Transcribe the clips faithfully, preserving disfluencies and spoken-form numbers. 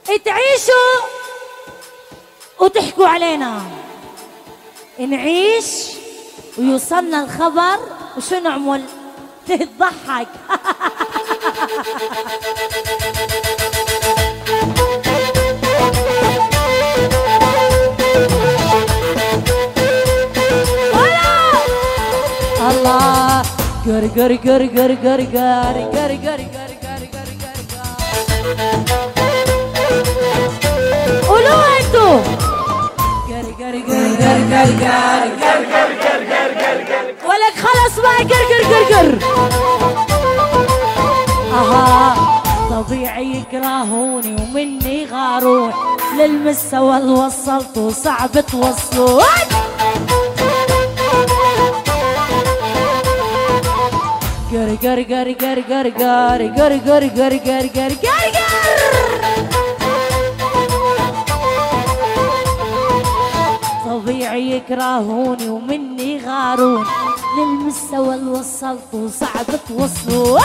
تعيشوا وتحكوا علينا، نعيش ويوصلنا الخبر وشو نعمل؟ تضحك. الله قر قر قر قر قر قر قر قر قر قر قر قولوا انتو قر قر قر قر قر قر قر قر قر قر قر قر ولك خلص معي قر قر قر قر. اها طبيعي يكرهوني ومني غارون، للمستوى اللي وصلته صعب توصلوا. قر قر قر قر قر قر قر قر قر قر قر قر طبيعي يكرهوني ومني غارون، للمستوى اللي وصلته صعب توصلوا.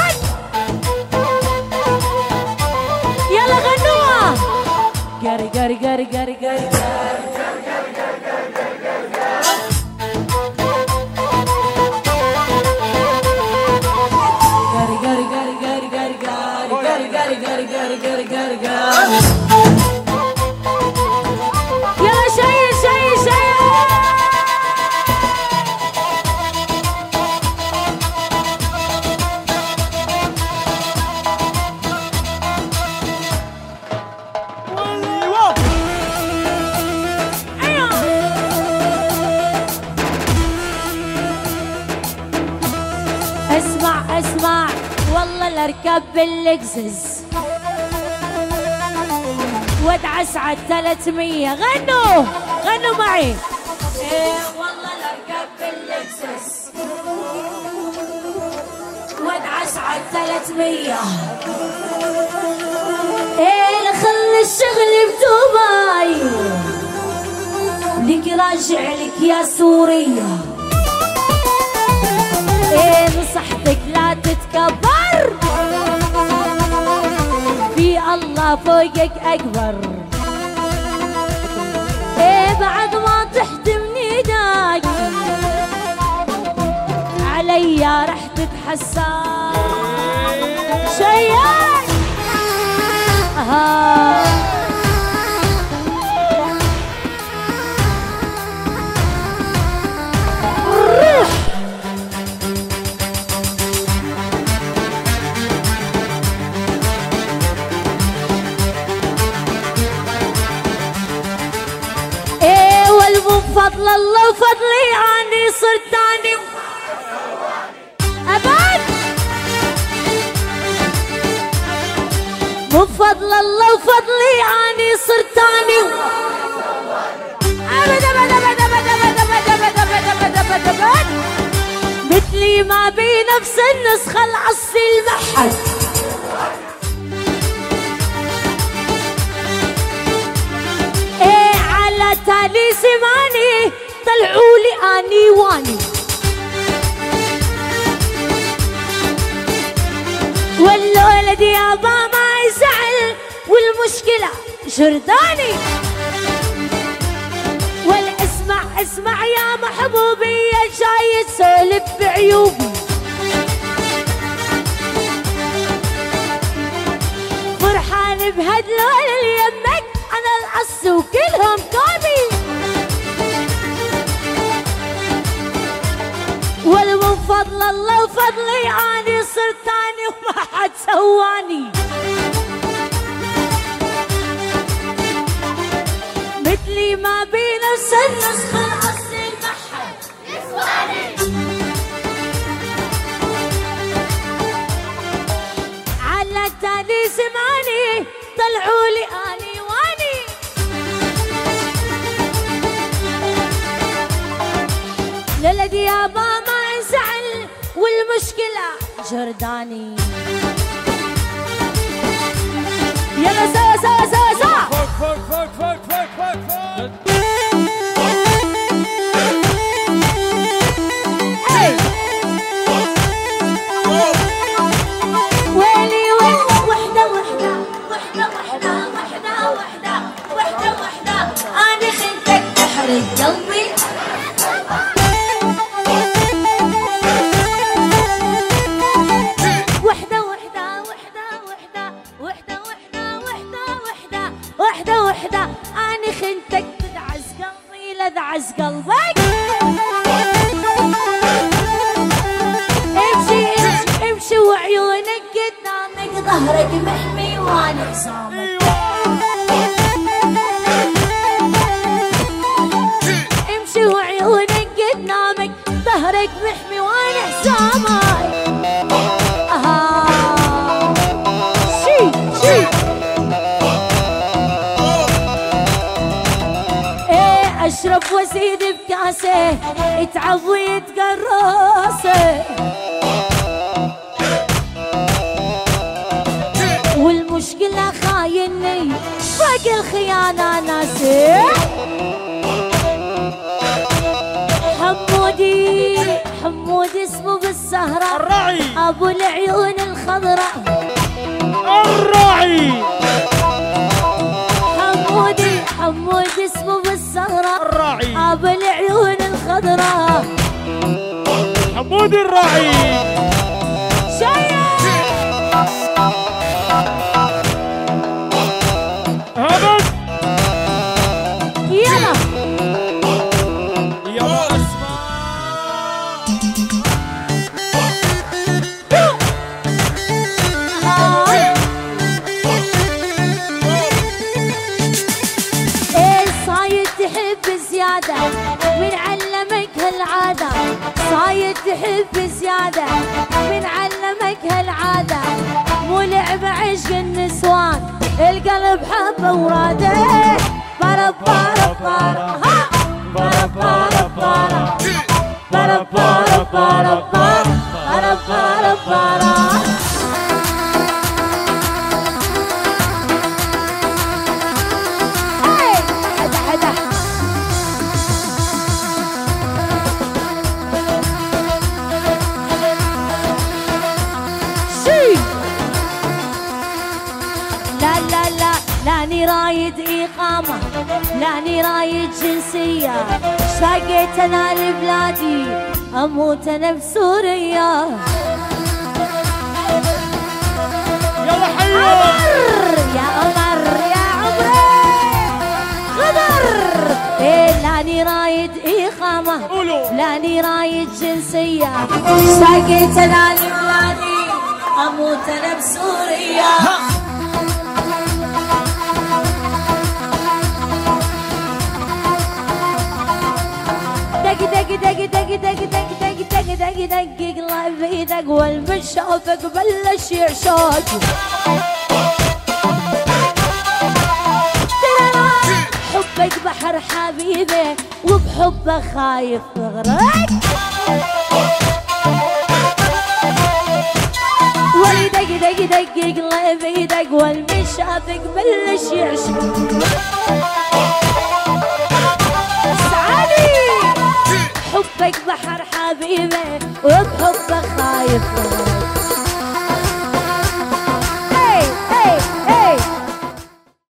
يلا غنوها قر قر قر قر قر يلا شيء شيء شيء. اسمع اسمع والله لاركب باللكزس وادعس على الثلاثمية. غنوا غنوا معي. ايه والله لاركب باللكزس وادعس على الثلاثمية. ايه لخلي الشغل بدبي لك راجع لك يا سورية. ايه نصحتك لا تتكبر، في الله فوقك اكبر. ايه بعد ما تحتم ايدك عليا رح تتحسر شيء. آه. فضل الله وفضلي عني صرت تاني أبد. بفضل الله وفضلي عني صرت تاني أبد أبد أبد أبد أبد أبد أبد أبد أبد أبد مثلي ما بي نفس النسخة العصي المحل. ايه على تالي سماني طلعوا لي اني واني، والولد يابا ما يزعل والمشكلة جرداني. والاسمع اسمع يا محبوبي يا جاي تسولف بعيوبي، فرحان بهدلول اللي يمك انا القص وكلهم كوبي. والمن فضل الله وفضلي اني صرت تاني وما حد سواني. مثلي ما بي نفس النسخة العصي المحل يسواني. على التالي سمعني طلعوا لي اني واني. للدي يابا ما انزعل والمشكلة جرداني. يلا سوا سوا سوا سوا فوق فوق فوق فوق فوق فوق فوق. ويلي ويلي وحدة وحدة وحدة وحدة وحدة زيادة أنا خنتك تدعس قلبي لدعس قلبك. امشي امشي امشي وعيونك قدامك ظهرك محمي وانا حصامك. امشي وعيونك قدامك ظهرك محمي وانا حصامك. اها شي شي ايه اشرب وازيد بكاسه يتعب ويتقرصه والمشكلة خايني فوق الخيانة ناسي. حمودي حمودي اسمه بالسهرة الراعي ابو العيون الخضراء. الراعي حمودي حمودي اسمه بالسهرة الراعي ابو العيون الخضراء. حمودي الراعي شيء هبط يلا يا اسماء. ايه صايد تحب زيادة من علمك هالعادة. صايد تحب زيادة من علمك هالعادة. مو لعبة عشق النسوان القلب حبه وراده. بارا بارا بارا ها بارا بارا بارا بارا بارا بارا بارا بارا بارا. هاي حدا حدا شي. لا لا لا لاني رايد إقامة لاني رايد جنسية. شاقيت أنا لبلادي أموت أنا بسوريا. يلا حيو يا قمر يا عمري غدر. إيه لاني رايد إقامة قولوا لاني رايد جنسية. شاقيت أنا لبلادي أموت أنا بسوريا. دق دق دق دق دق دق دق دق دق دق قلبي دق والمشافك بلش يعشاق. حبك بحر حبيبي وبحبه خايف تغرق. ولي دق دق دق قلبي دق والمشافك بلش يعشاق. حبك بحر حبيبي وبحبه خايف.